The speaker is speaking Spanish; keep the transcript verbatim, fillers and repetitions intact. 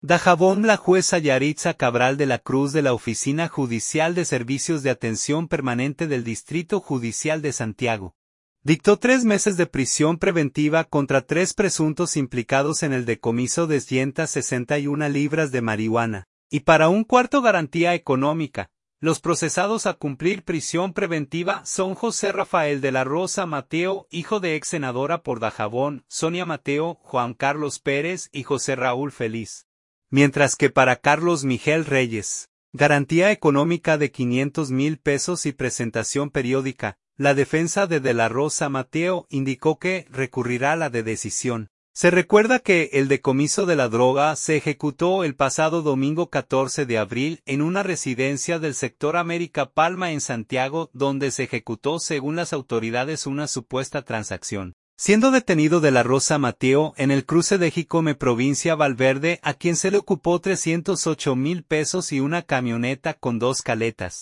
Dajabón. La jueza Yaritza Cabral de la Cruz de la Oficina Judicial de Servicios de Atención Permanente del Distrito Judicial de Santiago dictó tres meses de prisión preventiva contra tres presuntos implicados en el decomiso de ciento sesenta y una libras de marihuana, y para un cuarto garantía económica. Los procesados a cumplir prisión preventiva son José Rafael de la Rosa Mateo, hijo de ex senadora por Dajabón, Sonia Mateo, Juan Carlos Pérez y José Raúl Feliz. Mientras que para Carlos Miguel Reyes, garantía económica de quinientos mil pesos y presentación periódica, la defensa de De la Rosa Mateo indicó que recurrirá a la de decisión. Se recuerda que el decomiso de la droga se ejecutó el pasado domingo catorce de abril en una residencia del sector América Palma en Santiago, donde se ejecutó según las autoridades una supuesta transacción, siendo detenido De la Rosa Mateo en el cruce de Jicome, provincia Valverde, a quien se le ocupó trescientos ocho mil pesos y una camioneta con dos caletas.